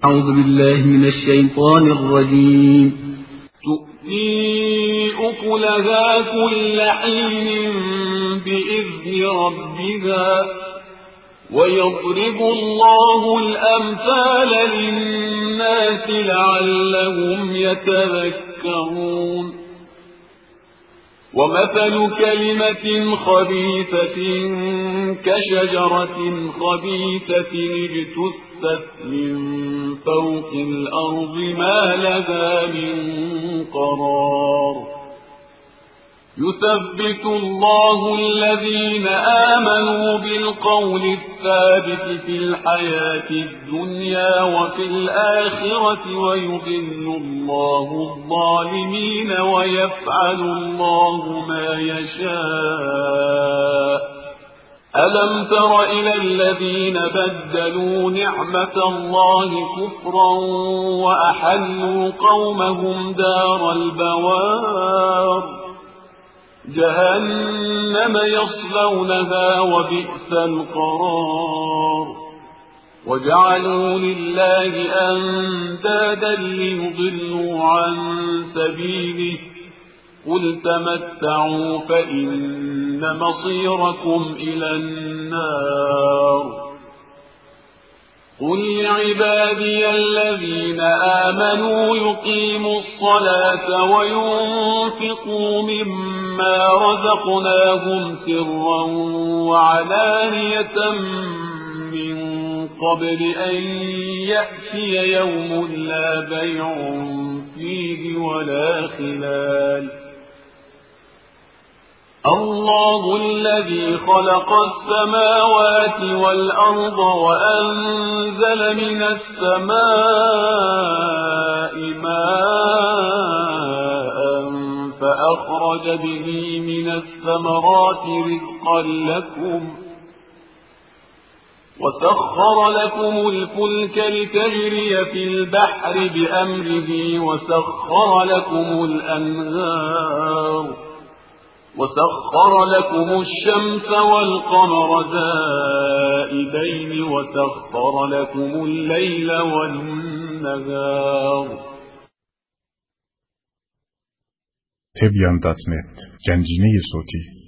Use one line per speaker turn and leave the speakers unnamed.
أعوذ بالله من الشيطان الرجيم.
تؤتي أكلها كل حين بإذن ربها ويضرب الله الأمثال للناس لعلهم يتذكرون. ومثل كلمة خبيثة كشجرة خبيثة اجتثت من فوق الأرض ما لها من قرار. يثبت الله الذين آمنوا بالقول الثابت في الحياة الدنيا وفي الآخرة ويضل الله الظالمين ويفعل الله ما يشاء. ألم تر إلى الذين بدلوا نعمة الله كفرا وأحلوا قومهم دار البوار جهنم يصلونها وبئس القرار. وجعلوا لله أندادا ليضلوا عن سبيله قل تمتعوا فإن مصيركم إلى النار. قل لعبادي الذين آمنوا يقيموا الصلاة وينفقوا مما رزقناهم سرا وعلانية من قبل أن يأتي يوم لا بيع فيه ولا خلال. الله الذي خلق السماوات والأرض وأنزل من السماء ماء فأخرج به من الثمرات رزقا لكم وسخر لكم الفلك لتجري في البحر بأمره وسخر لكم الأنهار وسخر لكم الشمس والقمر دائبين وسخر لكم الليل والنهار.
Tebyan.net Gencine صوتي